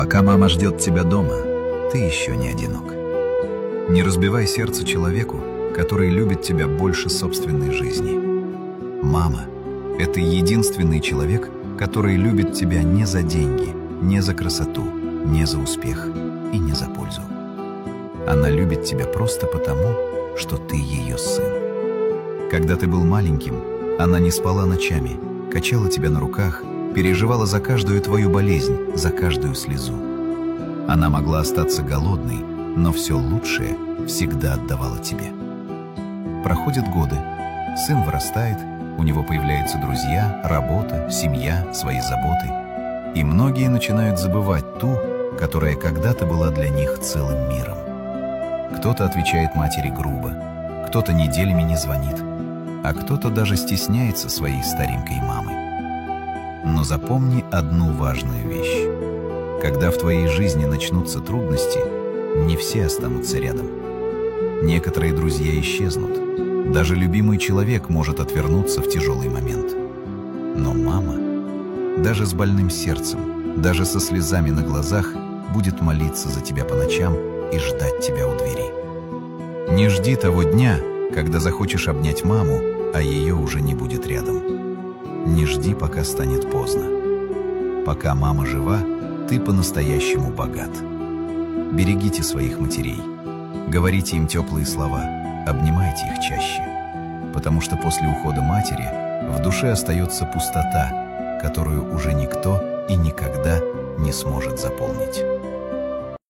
Пока мама ждет тебя дома, ты еще не одинок. Не разбивай сердце человеку, который любит тебя больше собственной жизни. Мама – это единственный человек, который любит тебя не за деньги, не за красоту, не за успех и не за пользу. Она любит тебя просто потому, что ты ее сын. Когда ты был маленьким, она не спала ночами, качала тебя на руках, переживала за каждую твою болезнь, за каждую слезу. Она могла остаться голодной, но все лучшее всегда отдавала тебе. Проходят годы, сын вырастает, у него появляются друзья, работа, семья, свои заботы. И многие начинают забывать ту, которая когда-то была для них целым миром. Кто-то отвечает матери грубо, кто-то неделями не звонит, а кто-то даже стесняется своей старенькой мамы. Но запомни одну важную вещь. Когда в твоей жизни начнутся трудности, не все останутся рядом. Некоторые друзья исчезнут. Даже любимый человек может отвернуться в тяжелый момент. Но мама, даже с больным сердцем, даже со слезами на глазах, будет молиться за тебя по ночам и ждать тебя у двери. Не жди того дня, когда захочешь обнять маму, а ее уже не будет рядом. Не жди, пока станет поздно. Пока мама жива, ты по-настоящему богат. Берегите своих матерей. Говорите им теплые слова, обнимайте их чаще. Потому что после ухода матери в душе остается пустота, которую уже никто и никогда не сможет заполнить.